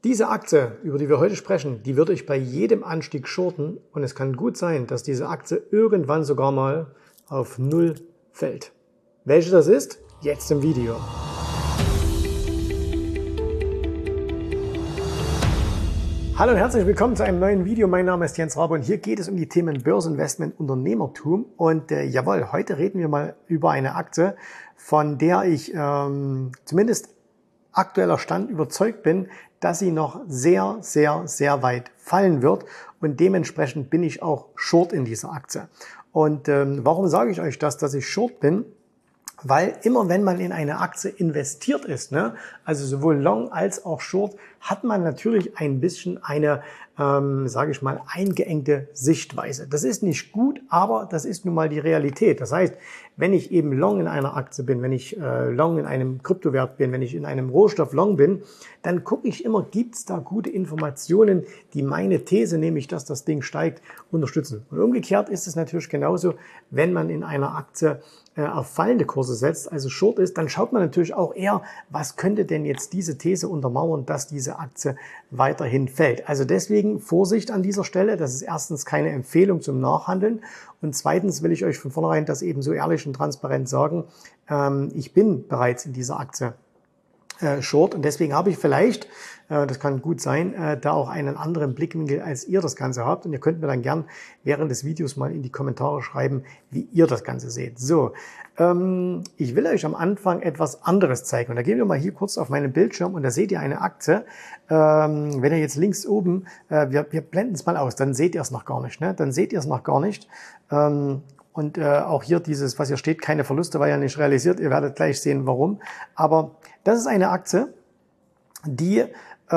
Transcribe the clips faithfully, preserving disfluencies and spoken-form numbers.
Diese Aktie, über die wir heute sprechen, die würde ich bei jedem Anstieg shorten und es kann gut sein, dass diese Aktie irgendwann sogar mal auf Null fällt. Welche das ist? Jetzt im Video. Hallo und herzlich willkommen zu einem neuen Video. Mein Name ist Jens Rabe und hier geht es um die Themen Börseninvestment, Unternehmertum. Und äh, jawohl, heute reden wir mal über eine Aktie, von der ich ähm, zumindest aktueller Stand überzeugt bin, dass sie noch sehr, sehr, sehr weit fallen wird. Und dementsprechend bin ich auch short in dieser Aktie. Und ähm, warum sage ich euch das, dass ich short bin? Weil immer wenn man in eine Aktie investiert ist, ne, also sowohl Long als auch Short, hat man natürlich ein bisschen eine, ähm, sage ich mal, eingeengte Sichtweise. Das ist nicht gut, aber das ist nun mal die Realität. Das heißt, wenn ich eben Long in einer Aktie bin, wenn ich äh, Long in einem Kryptowert bin, wenn ich in einem Rohstoff Long bin, dann gucke ich immer, gibt es da gute Informationen, die meine These, nämlich dass das Ding steigt, unterstützen. Und umgekehrt ist es natürlich genauso, wenn man in einer Aktie äh, auf fallende Kurse setzt, also Short ist, dann schaut man natürlich auch eher, was könnte denn jetzt diese These untermauern, dass diese Aktie weiterhin fällt. Also deswegen Vorsicht an dieser Stelle. Das ist erstens keine Empfehlung zum Nachhandeln und zweitens will ich euch von vornherein das eben so ehrlich und transparent sagen. Ähm, ich bin bereits in dieser Aktie äh, short und deswegen habe ich vielleicht, äh, das kann gut sein, äh, da auch einen anderen Blickwinkel, als ihr das Ganze habt. Und ihr könnt mir dann gern während des Videos mal in die Kommentare schreiben, wie ihr das Ganze seht. So, ähm, ich will euch am Anfang etwas anderes zeigen. Und da gehen wir mal hier kurz auf meinen Bildschirm und da seht ihr eine Aktie. Ähm, wenn ihr jetzt links oben, äh, wir, wir blenden es mal aus, dann seht ihr es noch gar nicht. Ne? Dann seht ihr es noch gar nicht. Ähm, und äh, auch hier dieses, was hier steht, keine Verluste, war ja nicht realisiert. Ihr werdet gleich sehen, warum. Aber das ist eine Aktie, die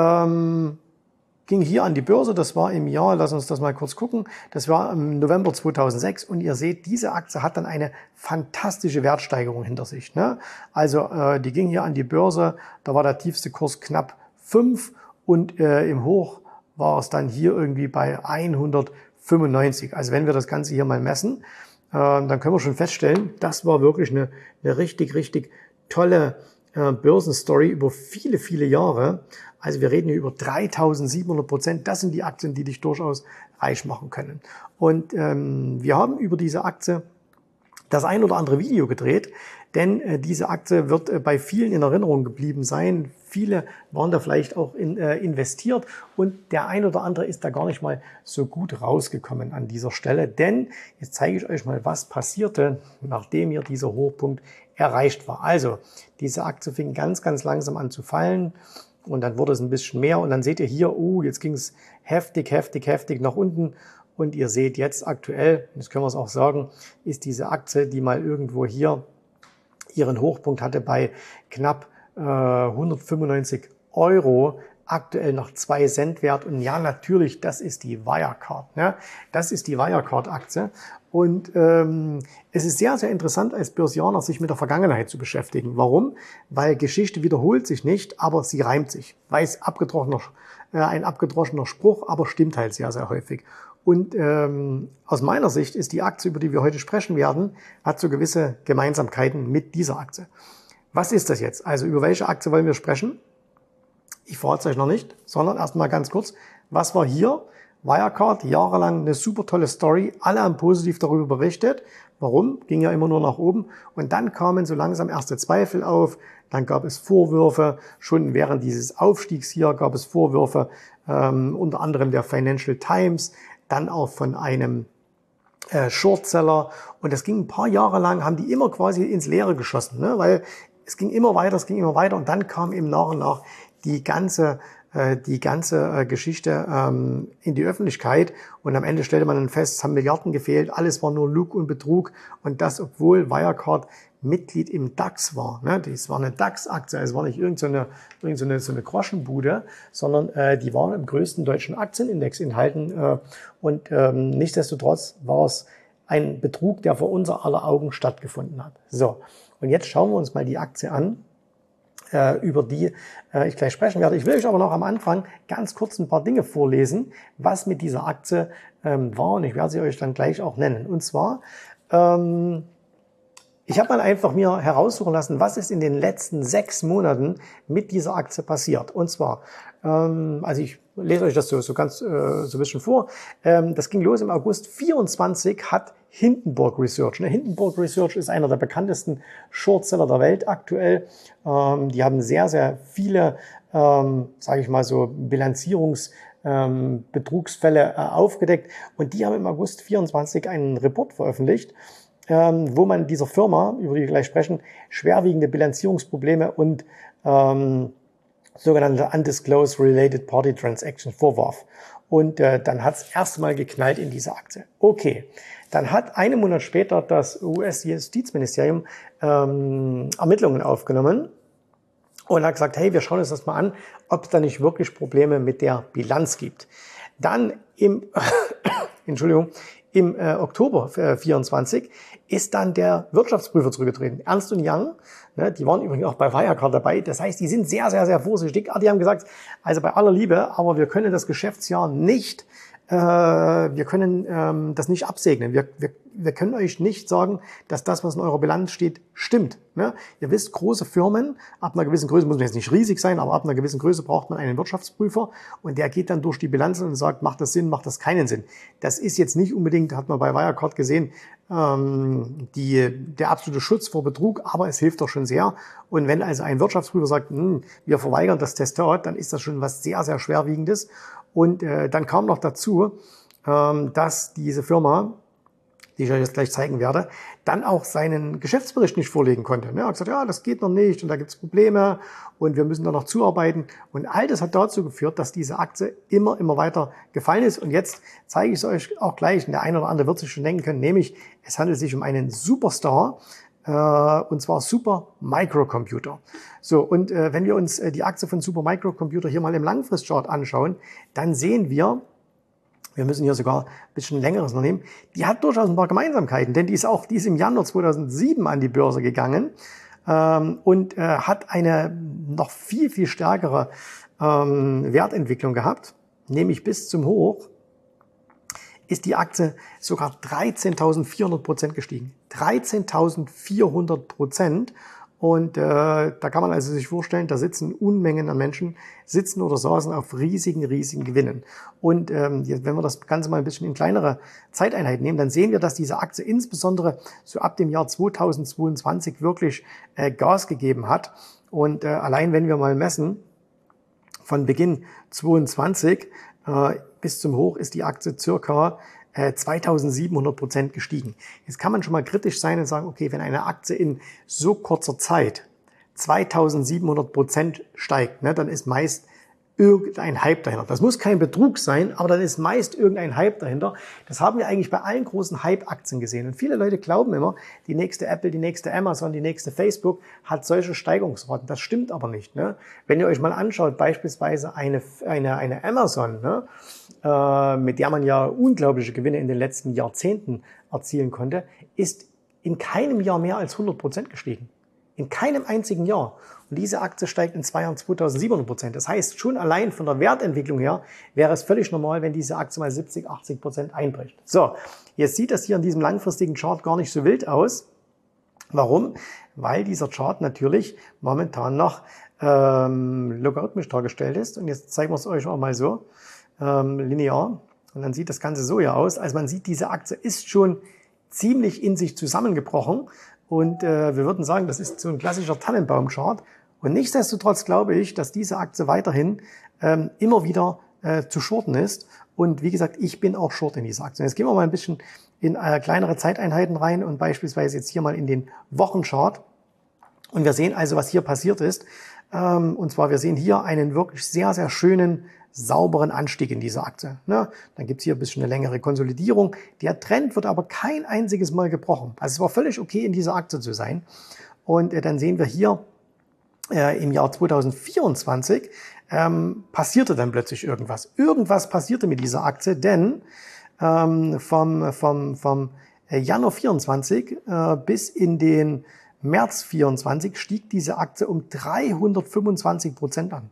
ähm, ging hier an die Börse. Das war im Jahr, lass uns das mal kurz gucken, das war im November zweitausendsechs. Und ihr seht, diese Aktie hat dann eine fantastische Wertsteigerung hinter sich. Ne? Also äh, die ging hier an die Börse, da war der tiefste Kurs knapp fünf und äh, im Hoch war es dann hier irgendwie bei hundertfünfundneunzig. Also wenn wir das Ganze hier mal messen, äh, dann können wir schon feststellen, das war wirklich eine, eine richtig, richtig tolle äh, Börsenstory über viele, viele Jahre. Also wir reden hier über dreitausendsiebenhundert Prozent. Das sind die Aktien, die dich durchaus reich machen können. Und ähm, wir haben über diese Aktie das ein oder andere Video gedreht, denn äh, diese Aktie wird äh, bei vielen in Erinnerung geblieben sein. Viele waren da vielleicht auch in, äh, investiert und der ein oder andere ist da gar nicht mal so gut rausgekommen an dieser Stelle. Denn jetzt zeige ich euch mal, was passierte, nachdem hier dieser Hochpunkt erreicht war. Also diese Aktie fing ganz, ganz langsam an zu fallen. Und dann wurde es ein bisschen mehr und dann seht ihr hier, oh, jetzt ging es heftig, heftig, heftig nach unten. Und ihr seht jetzt aktuell, das können wir es auch sagen, ist diese Aktie, die mal irgendwo hier ihren Hochpunkt hatte bei knapp äh, hundertfünfundneunzig Euro, aktuell noch zwei Cent wert. Und ja, natürlich, das ist die Wirecard. Ne? Das ist die Wirecard-Aktie. Und ähm, es ist sehr, sehr interessant als Börsianer, sich mit der Vergangenheit zu beschäftigen. Warum? Weil Geschichte wiederholt sich nicht, aber sie reimt sich. Weiß abgedroschener, äh, ein abgedroschener Spruch, aber stimmt halt sehr, sehr häufig. Und ähm, aus meiner Sicht ist die Aktie, über die wir heute sprechen werden, hat so gewisse Gemeinsamkeiten mit dieser Aktie. Was ist das jetzt? Also über welche Aktie wollen wir sprechen? Ich verrate es euch noch nicht, sondern erstmal ganz kurz, was war hier? Wirecard, jahrelang eine super tolle Story, alle haben positiv darüber berichtet. Warum? Ging ja immer nur nach oben. Und dann kamen so langsam erste Zweifel auf, dann gab es Vorwürfe, schon während dieses Aufstiegs hier gab es Vorwürfe, ähm, unter anderem der Financial Times, dann auch von einem äh, Shortseller. Und das ging ein paar Jahre lang, haben die immer quasi ins Leere geschossen, ne? Weil es ging immer weiter, es ging immer weiter und dann kam eben nach und nach die ganze die ganze Geschichte ähm, in die Öffentlichkeit und am Ende stellte man dann fest, es haben Milliarden gefehlt, alles war nur Lug und Betrug und das, obwohl Wirecard Mitglied im DAX war. Ne? Das war eine DAX-Aktie, es war nicht irgendeine so irgend so eine, so eine Groschenbude, sondern äh, die waren im größten deutschen Aktienindex enthalten äh, und ähm, nichtsdestotrotz war es ein Betrug, der vor unser aller Augen stattgefunden hat. So, und jetzt schauen wir uns mal die Aktie an, über die ich gleich sprechen werde. Ich will euch aber noch am Anfang ganz kurz ein paar Dinge vorlesen, was mit dieser Aktie ähm, war und ich werde sie euch dann gleich auch nennen. Und zwar, ähm, ich habe mal einfach mir heraussuchen lassen, was ist in den letzten sechs Monaten mit dieser Aktie passiert. Und zwar Ähm, also ich lese euch das so, so ganz äh, so ein bisschen vor. Ähm, das ging los im August vierundzwanzig, hat Hindenburg Research. Ne? Hindenburg Research ist einer der bekanntesten Shortseller der Welt aktuell. Ähm, die haben sehr, sehr viele, ähm, sage ich mal so, Bilanzierungs- ähm, Betrugsfälle äh, aufgedeckt. Und die haben im August vierundzwanzig einen Report veröffentlicht, ähm, wo man dieser Firma, über die wir gleich sprechen, schwerwiegende Bilanzierungsprobleme und ähm, sogenannte Undisclosed Related Party Transactions vorwarf. Und äh, dann hat es erstmal geknallt in diese Aktie. Okay, dann hat einen Monat später das U S-Justizministerium ähm, Ermittlungen aufgenommen und hat gesagt, hey, wir schauen uns das mal an, ob es da nicht wirklich Probleme mit der Bilanz gibt. Dann im, Entschuldigung, im äh, Oktober äh, vierundzwanzig ist dann der Wirtschaftsprüfer zurückgetreten, Ernst und Young. Ne, die waren übrigens auch bei Wirecard dabei. Das heißt, die sind sehr, sehr, sehr vorsichtig. Die haben gesagt, also bei aller Liebe, aber wir können das Geschäftsjahr nicht, äh, wir können ähm, das nicht absegnen. Wir, wir, wir können euch nicht sagen, dass das, was in eurer Bilanz steht, stimmt. Ne? Ihr wisst, große Firmen, ab einer gewissen Größe, muss man jetzt nicht riesig sein, aber ab einer gewissen Größe braucht man einen Wirtschaftsprüfer und der geht dann durch die Bilanzen und sagt, macht das Sinn, macht das keinen Sinn. Das ist jetzt nicht unbedingt, hat man bei Wirecard gesehen, ähm, die, der absolute Schutz vor Betrug, aber es hilft doch schon sehr. Und wenn also ein Wirtschaftsprüfer sagt, hm, wir verweigern das Testat, dann ist das schon was sehr, sehr Schwerwiegendes. Und äh, dann kam noch dazu, ähm, dass diese Firma, die ich euch jetzt gleich zeigen werde, dann auch seinen Geschäftsbericht nicht vorlegen konnte. Er hat gesagt, ja, das geht noch nicht und da gibt es Probleme und wir müssen da noch zuarbeiten. Und all das hat dazu geführt, dass diese Aktie immer, immer weiter gefallen ist. Und jetzt zeige ich es euch auch gleich. Und der eine oder andere wird sich schon denken können, nämlich es handelt sich um einen Superstar, äh, und zwar Super Microcomputer. So, und äh, wenn wir uns äh, die Aktie von Super Microcomputer hier mal im Langfristchart anschauen, dann sehen wir, wir müssen hier sogar ein bisschen längeres noch nehmen, die hat durchaus ein paar Gemeinsamkeiten, denn die ist auch die ist im Januar zweitausendsieben an die Börse gegangen ähm, und äh, hat eine noch viel, viel stärkere ähm, Wertentwicklung gehabt, nämlich bis zum Hoch ist die Aktie sogar dreizehntausendvierhundert Prozent gestiegen. dreizehntausendvierhundert Prozent. Und äh, da kann man also sich vorstellen, da sitzen Unmengen an Menschen, sitzen oder saßen auf riesigen, riesigen Gewinnen. Und ähm, wenn wir das Ganze mal ein bisschen in kleinere Zeiteinheiten nehmen, dann sehen wir, dass diese Aktie insbesondere so ab dem Jahr zweitausendzweiundzwanzig wirklich äh, Gas gegeben hat. Und äh, allein wenn wir mal messen, von Beginn zweiundzwanzig äh, bis zum Hoch ist die Aktie circa äh, zweitausendsiebenhundert Prozent gestiegen. Jetzt kann man schon mal kritisch sein und sagen, okay, wenn eine Aktie in so kurzer Zeit zweitausendsiebenhundert Prozent steigt, ne, dann ist meist irgendein Hype dahinter. Das muss kein Betrug sein, aber dann ist meist irgendein Hype dahinter. Das haben wir eigentlich bei allen großen Hype-Aktien gesehen. Und viele Leute glauben immer, die nächste Apple, die nächste Amazon, die nächste Facebook hat solche Steigerungsraten. Das stimmt aber nicht. Ne? Wenn ihr euch mal anschaut, beispielsweise eine, eine, eine Amazon, ne, äh, mit der man ja unglaubliche Gewinne in den letzten Jahrzehnten erzielen konnte, ist in keinem Jahr mehr als hundert Prozent gestiegen. In keinem einzigen Jahr. Und diese Aktie steigt in zwei Jahren zweitausendsiebenhundert Prozent. Das heißt, schon allein von der Wertentwicklung her wäre es völlig normal, wenn diese Aktie mal siebzig, achtzig Prozent einbricht. So, jetzt sieht das hier in diesem langfristigen Chart gar nicht so wild aus. Warum? Weil dieser Chart natürlich momentan noch ähm, logarithmisch dargestellt ist. Und jetzt zeigen wir es euch auch mal so, ähm, linear. Und dann sieht das Ganze so hier aus. Also man sieht, diese Aktie ist schon ziemlich in sich zusammengebrochen. Und äh, wir würden sagen, das ist so ein klassischer Tannenbaum-Chart. Und nichtsdestotrotz glaube ich, dass diese Aktie weiterhin ähm, immer wieder äh, zu shorten ist. Und wie gesagt, ich bin auch short in dieser Aktie. Jetzt gehen wir mal ein bisschen in äh, kleinere Zeiteinheiten rein und beispielsweise jetzt hier mal in den Wochenchart. Und wir sehen also, was hier passiert ist. Ähm, und zwar, wir sehen hier einen wirklich sehr, sehr schönen, sauberen Anstieg in dieser Aktie. Ne? Dann gibt's hier ein bisschen eine längere Konsolidierung. Der Trend wird aber kein einziges Mal gebrochen. Also es war völlig okay, in dieser Aktie zu sein. Und äh, dann sehen wir hier, Äh, im Jahr zweitausendvierundzwanzig ähm, passierte dann plötzlich irgendwas. Irgendwas passierte mit dieser Aktie, denn ähm, vom, vom, vom Januar vierundzwanzig äh, bis in den März vierundzwanzig stieg diese Aktie um dreihundertfünfundzwanzig Prozent an.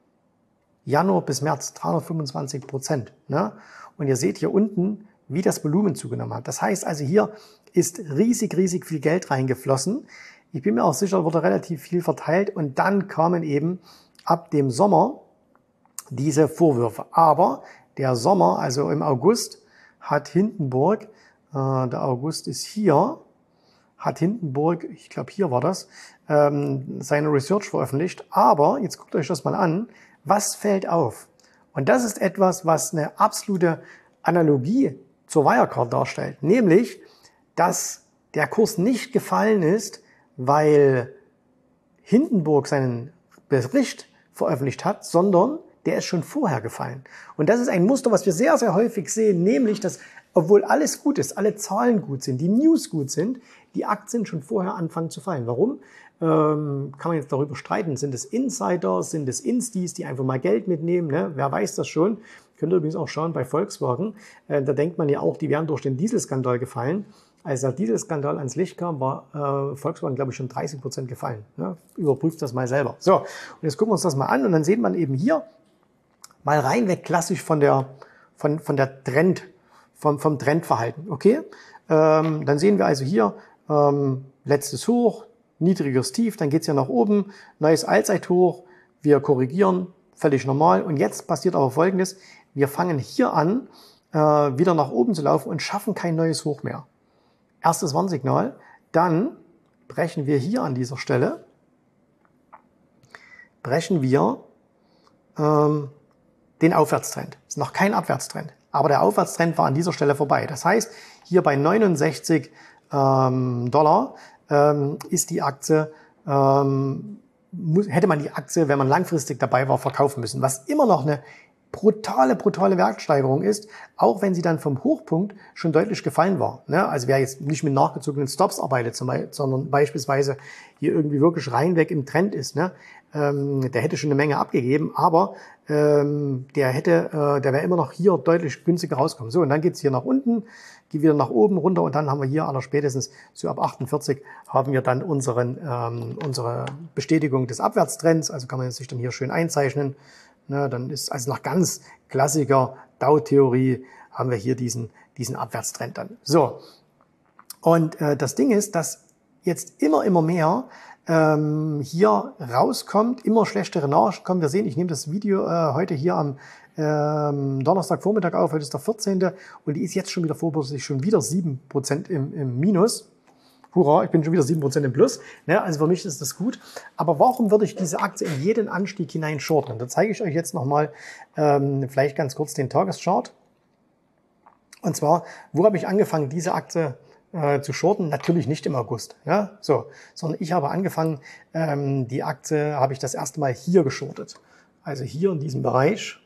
Januar bis März dreihundertfünfundzwanzig Prozent. Ne? Und ihr seht hier unten, wie das Volumen zugenommen hat. Das heißt also, hier ist riesig, riesig viel Geld reingeflossen. Ich bin mir auch sicher, wurde relativ viel verteilt und dann kamen eben ab dem Sommer diese Vorwürfe. Aber der Sommer, also im August, hat Hindenburg, äh, der August ist hier, hat Hindenburg, ich glaube hier war das, ähm, seine Research veröffentlicht. Aber, jetzt guckt euch das mal an, was fällt auf? Und das ist etwas, was eine absolute Analogie zur Wirecard darstellt. Nämlich, dass der Kurs nicht gefallen ist, weil Hindenburg seinen Bericht veröffentlicht hat, sondern der ist schon vorher gefallen. Und das ist ein Muster, was wir sehr, sehr häufig sehen, nämlich, dass, obwohl alles gut ist, alle Zahlen gut sind, die News gut sind, die Aktien schon vorher anfangen zu fallen. Warum? Ähm, kann man jetzt darüber streiten. Sind es Insider, sind es Instis, die einfach mal Geld mitnehmen? Ne? Wer weiß das schon? Könnt ihr übrigens auch schauen bei Volkswagen. Äh, da denkt man ja auch, die wären durch den Dieselskandal gefallen. Als der Dieselskandal ans Licht kam, war äh, Volkswagen, glaube ich, schon dreißig Prozent gefallen. Ne? Überprüft das mal selber. So, und jetzt gucken wir uns das mal an und dann sieht man eben hier mal reinweg klassisch von der, von, von der Trend, vom, vom Trendverhalten. Okay? Ähm, dann sehen wir also hier ähm, letztes Hoch, niedriges Tief, dann geht's ja nach oben, neues Allzeithoch, wir korrigieren, völlig normal. Und jetzt passiert aber Folgendes, wir fangen hier an, äh, wieder nach oben zu laufen und schaffen kein neues Hoch mehr. Erstes Warnsignal, dann brechen wir hier an dieser Stelle, brechen wir ähm, den Aufwärtstrend. Ist noch kein Abwärtstrend, aber der Aufwärtstrend war an dieser Stelle vorbei. Das heißt, hier bei neunundsechzig ähm, Dollar ähm, ist die Aktie, ähm, muss, hätte man die Aktie, wenn man langfristig dabei war, verkaufen müssen, was immer noch eine brutale, brutale Wertsteigerung ist, auch wenn sie dann vom Hochpunkt schon deutlich gefallen war. Ne? Also wer jetzt nicht mit nachgezogenen Stops arbeitet, zum Beispiel, sondern beispielsweise hier irgendwie wirklich reinweg im Trend ist, ne? ähm, der hätte schon eine Menge abgegeben, aber ähm, der hätte, äh, der wäre immer noch hier deutlich günstiger rauskommen. So, und dann geht's hier nach unten, geht wieder nach oben runter und dann haben wir hier aller spätestens so ab achtundvierzig haben wir dann unseren, ähm, unsere Bestätigung des Abwärtstrends, also kann man sich dann hier schön einzeichnen. Ne, dann ist also nach ganz klassischer Dow-Theorie haben wir hier diesen, diesen Abwärtstrend dann. So, und äh, das Ding ist, dass jetzt immer, immer mehr ähm, hier rauskommt, immer schlechtere Nachrichten kommen. Wir sehen, ich nehme das Video äh, heute hier am ähm, Donnerstagvormittag auf, heute ist der vierzehnte und die ist jetzt schon wieder vorbörslich schon wieder sieben Prozent im, im Minus. Hurra, ich bin schon wieder sieben Prozent im Plus. Ne, also für mich ist das gut. Aber warum würde ich diese Aktie in jeden Anstieg hinein shorten? Da zeige ich euch jetzt nochmal ähm, vielleicht ganz kurz den Tageschart. Und zwar, wo habe ich angefangen, diese Aktie äh, zu shorten? Natürlich nicht im August. Ja, so, sondern ich habe angefangen, ähm, die Aktie habe ich das erste Mal hier geschortet. Also hier in diesem Bereich.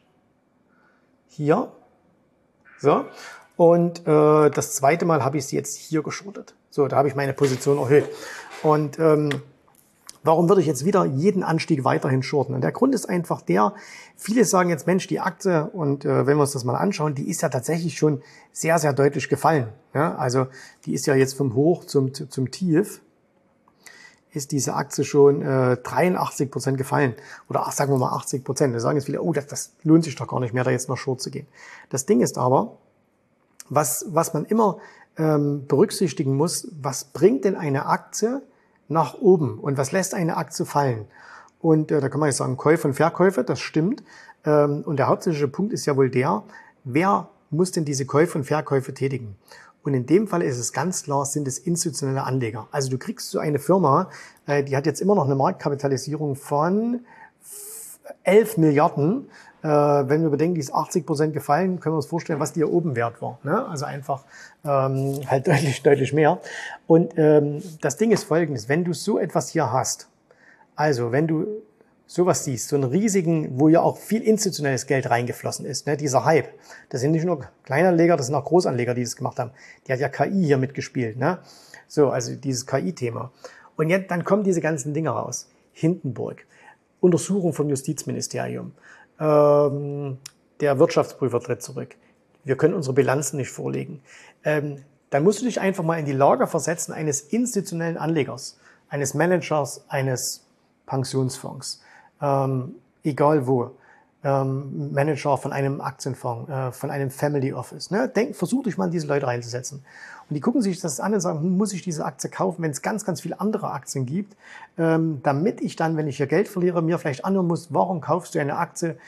Hier. So. Und äh, das zweite Mal habe ich sie jetzt hier geschortet. So, da habe ich meine Position erhöht. Und ähm, warum würde ich jetzt wieder jeden Anstieg weiterhin shorten? Und der Grund ist einfach der, viele sagen jetzt, Mensch, die Aktie, und äh, wenn wir uns das mal anschauen, die ist ja tatsächlich schon sehr, sehr deutlich gefallen. Ja? Also die ist ja jetzt vom Hoch zum, zum Tief, ist diese Aktie schon äh, dreiundachtzig Prozent gefallen. Oder ach, sagen wir mal achtzig Prozent. Da sagen jetzt viele, oh, das, das lohnt sich doch gar nicht mehr, da jetzt noch short zu gehen. Das Ding ist aber, was, was man immer ähm, berücksichtigen muss, was bringt denn eine Aktie nach oben und was lässt eine Aktie fallen? Und äh, da kann man jetzt sagen, Käufe und Verkäufe, das stimmt. Ähm, und der hauptsächliche Punkt ist ja wohl der, wer muss denn diese Käufe und Verkäufe tätigen? Und in dem Fall ist es ganz klar, sind es institutionelle Anleger. Also du kriegst so eine Firma, äh, die hat jetzt immer noch eine Marktkapitalisierung von elf Milliarden. Äh, wenn wir bedenken, die ist achtzig Prozent gefallen, können wir uns vorstellen, was die hier oben wert war. Ne? Also einfach ähm, halt deutlich, deutlich mehr. Und ähm, das Ding ist folgendes, wenn du so etwas hier hast, also wenn du sowas siehst, so einen riesigen, wo ja auch viel institutionelles Geld reingeflossen ist, ne? Dieser Hype, das sind nicht nur Kleinanleger, das sind auch Großanleger, die das gemacht haben. Die hat ja K I hier mitgespielt. Ne? So, also dieses K I-Thema. Und jetzt, dann kommen diese ganzen Dinge raus. Hindenburg, Untersuchung vom Justizministerium, ähm, der Wirtschaftsprüfer tritt zurück. Wir können unsere Bilanzen nicht vorlegen. Ähm, dann musst du dich einfach mal in die Lage versetzen eines institutionellen Anlegers, eines Managers, eines Pensionsfonds, ähm, egal wo, ähm, Manager von einem Aktienfonds, äh, von einem Family Office. Ne? Denk, versuch dich mal in diese Leute reinzusetzen. Und die gucken sich das an und sagen, hm, muss ich diese Aktie kaufen, wenn es ganz, ganz viele andere Aktien gibt, ähm, damit ich dann, wenn ich hier Geld verliere, mir vielleicht anhören muss, warum kaufst du eine Aktie,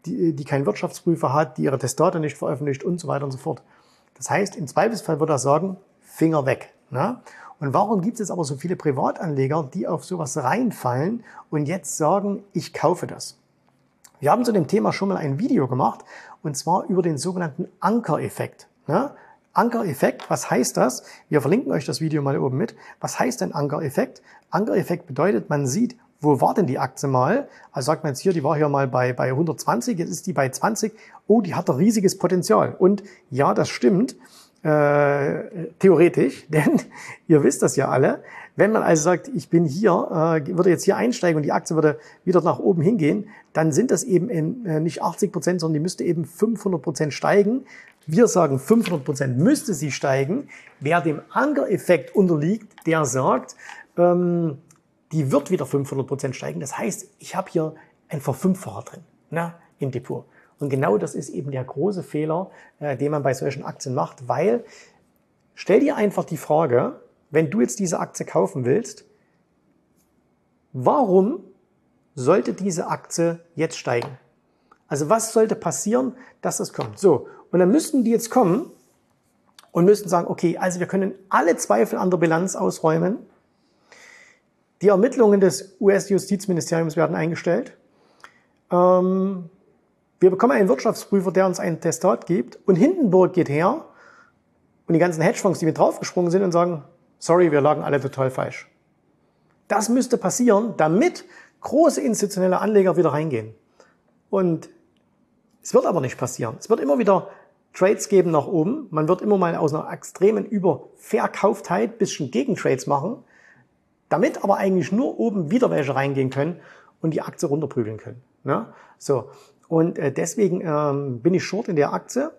die, die keinen Wirtschaftsprüfer hat, die ihre Testate nicht veröffentlicht und so weiter und so fort. Das heißt, im Zweifelsfall würde er sagen, Finger weg. Ne? Und warum gibt es aber so viele Privatanleger, die auf sowas reinfallen und jetzt sagen, ich kaufe das? Wir haben zu dem Thema schon mal ein Video gemacht, und zwar über den sogenannten Ankereffekt. Ne? Ankereffekt, was heißt das? Wir verlinken euch das Video mal oben mit. Was heißt denn Ankereffekt? Ankereffekt bedeutet, man sieht, wo war denn die Aktie mal? Also sagt man jetzt hier, die war hier mal bei, bei hundertzwanzig, jetzt ist die bei zwanzig. Oh, die hat ein riesiges Potenzial. Und ja, das stimmt, äh, theoretisch, denn ihr wisst das ja alle. Wenn man also sagt, ich bin hier, äh, würde jetzt hier einsteigen und die Aktie würde wieder nach oben hingehen, dann sind das eben in, äh, nicht achtzig Prozent, sondern die müsste eben fünfhundert Prozent steigen. Wir sagen, fünfhundert Prozent müsste sie steigen. Wer dem Ankereffekt unterliegt, der sagt, ähm, die wird wieder fünfhundert Prozent steigen. Das heißt, ich habe hier ein Verfünffacher drin, ne, im Depot. Und genau das ist eben der große Fehler, äh, den man bei solchen Aktien macht, weil stell dir einfach die Frage, wenn du jetzt diese Aktie kaufen willst, warum sollte diese Aktie jetzt steigen? Also was sollte passieren, dass das kommt? So, und dann müssten die jetzt kommen und müssten sagen, okay, also wir können alle Zweifel an der Bilanz ausräumen. Die Ermittlungen des U S-Justizministeriums werden eingestellt. Ähm, wir bekommen einen Wirtschaftsprüfer, der uns ein Testat gibt. Und Hindenburg geht her und die ganzen Hedgefonds, die mit draufgesprungen sind und sagen, sorry, wir lagen alle total falsch. Das müsste passieren, damit große institutionelle Anleger wieder reingehen. Und es wird aber nicht passieren. Es wird immer wieder Trades geben nach oben. Man wird immer mal aus einer extremen Überverkauftheit ein bisschen Gegentrades machen, damit aber eigentlich nur oben wieder welche reingehen können und die Aktie runterprügeln können. Ne? So. Und äh, deswegen ähm, bin ich short in der Aktie.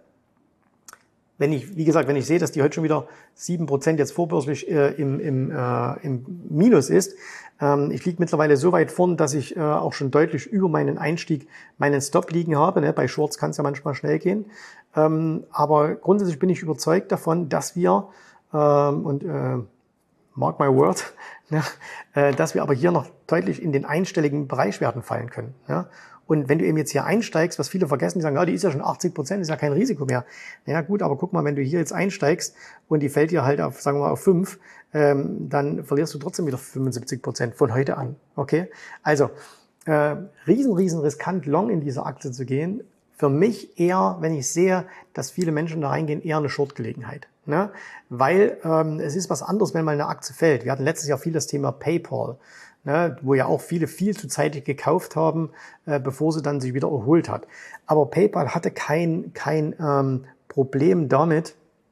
Wenn ich, wie gesagt, wenn ich sehe, dass die heute schon wieder sieben Prozent jetzt vorbörslich äh, im, im, äh, im Minus ist, ähm, ich liege mittlerweile so weit vorn, dass ich äh, auch schon deutlich über meinen Einstieg meinen Stop liegen habe. Ne? Bei Shorts kann es ja manchmal schnell gehen. Ähm, aber grundsätzlich bin ich überzeugt davon, dass wir, ähm, und äh, mark my word, ne, äh, dass wir aber hier noch deutlich in den einstelligen Bereich werden fallen können. Ja? Und wenn du eben jetzt hier einsteigst, was viele vergessen, die sagen, ja, die ist ja schon achtzig Prozent, ist ja kein Risiko mehr. Ja gut, aber guck mal, wenn du hier jetzt einsteigst und die fällt dir halt auf, sagen wir mal, auf fünf, ähm, dann verlierst du trotzdem wieder fünfundsiebzig Prozent von heute an. Okay? Also, äh, riesen, riesen riskant, long in diese Aktie zu gehen. Für mich eher, wenn ich sehe, dass viele Menschen da reingehen, eher eine Short-Gelegenheit. Ne? Weil ähm, es ist was anderes, wenn mal eine Aktie fällt. Wir hatten letztes Jahr viel das Thema PayPal, ne, wo ja auch viele viel zu zeitig gekauft haben, äh, bevor sie dann sich wieder erholt hat. Aber PayPal hatte kein, kein ähm, Problem damit,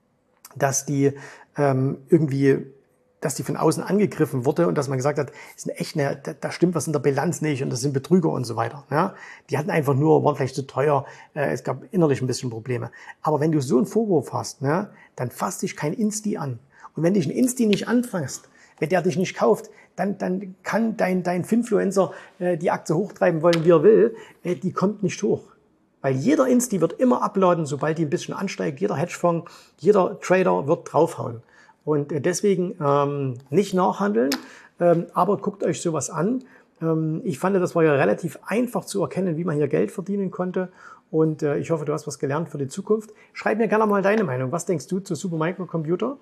dass die ähm, irgendwie, dass die von außen angegriffen wurde und dass man gesagt hat, ist eine echt eine, da, da stimmt was in der Bilanz nicht und das sind Betrüger und so weiter. Ja? Die hatten einfach nur, waren vielleicht zu teuer, äh, es gab innerlich ein bisschen Probleme. Aber wenn du so einen Vorwurf hast, ne, dann fasst dich kein Insti an. Und wenn dich ein Insti nicht anfasst, wenn der dich nicht kauft, dann, dann kann dein, dein Finfluencer äh, die Aktie hochtreiben wollen, wie er will, äh, die kommt nicht hoch. Weil jeder Insti wird immer abladen, sobald die ein bisschen ansteigt, jeder Hedgefonds, jeder Trader wird draufhauen. Und äh, deswegen ähm, nicht nachhandeln, ähm, aber guckt euch sowas an. Ähm, ich fand, das war ja relativ einfach zu erkennen, wie man hier Geld verdienen konnte. Und äh, ich hoffe, du hast was gelernt für die Zukunft. Schreib mir gerne mal deine Meinung. Was denkst du zu Supermicro Computer?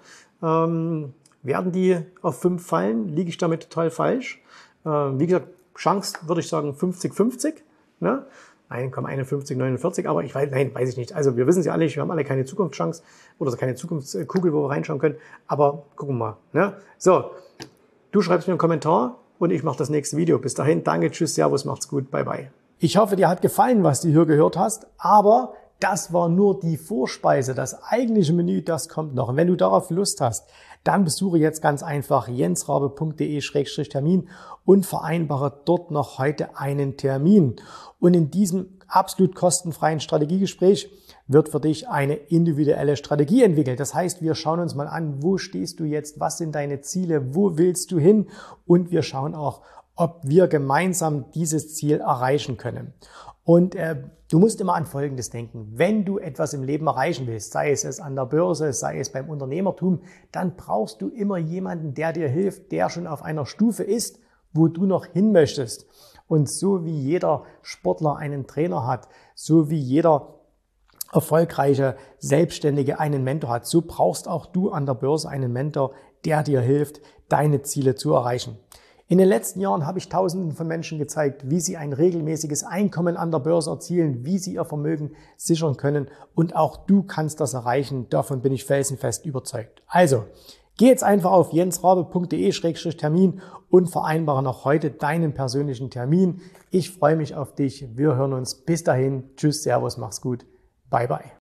Ähm, Werden die auf fünf fallen? Liege ich damit total falsch? Äh, wie gesagt, Chance würde ich sagen fünfzig fünfzig. Ne? eins Komma einundfünfzig neunundvierzig, aber ich weiß, nein, weiß ich nicht. Also wir wissen es ja alle, wir haben alle keine Zukunftschance oder keine Zukunftskugel, wo wir reinschauen können. Aber gucken wir mal. Ne? So, du schreibst mir einen Kommentar und ich mache das nächste Video. Bis dahin, danke, tschüss, servus, macht's gut, bye bye. Ich hoffe, dir hat gefallen, was du hier gehört hast, aber das war nur die Vorspeise. Das eigentliche Menü, das kommt noch. Und wenn du darauf Lust hast, dann besuche jetzt ganz einfach jensrabe punkt de Schrägstrich Termin und vereinbare dort noch heute einen Termin. Und in diesem absolut kostenfreien Strategiegespräch wird für dich eine individuelle Strategie entwickelt. Das heißt, wir schauen uns mal an, wo stehst du jetzt, was sind deine Ziele, wo willst du hin? Und wir schauen auch, ob wir gemeinsam dieses Ziel erreichen können. Und äh, du musst immer an Folgendes denken. Wenn du etwas im Leben erreichen willst, sei es, es an der Börse, sei es beim Unternehmertum, dann brauchst du immer jemanden, der dir hilft, der schon auf einer Stufe ist, wo du noch hin möchtest. Und so wie jeder Sportler einen Trainer hat, so wie jeder erfolgreiche Selbstständige einen Mentor hat, so brauchst auch du an der Börse einen Mentor, der dir hilft, deine Ziele zu erreichen. In den letzten Jahren habe ich Tausenden von Menschen gezeigt, wie sie ein regelmäßiges Einkommen an der Börse erzielen, wie sie ihr Vermögen sichern können, und auch du kannst das erreichen. Davon bin ich felsenfest überzeugt. Also, geh jetzt einfach auf jensrabe punkt de Schrägstrich Termin und vereinbare noch heute deinen persönlichen Termin. Ich freue mich auf dich. Wir hören uns. Bis dahin. Tschüss, Servus, mach's gut. Bye, bye.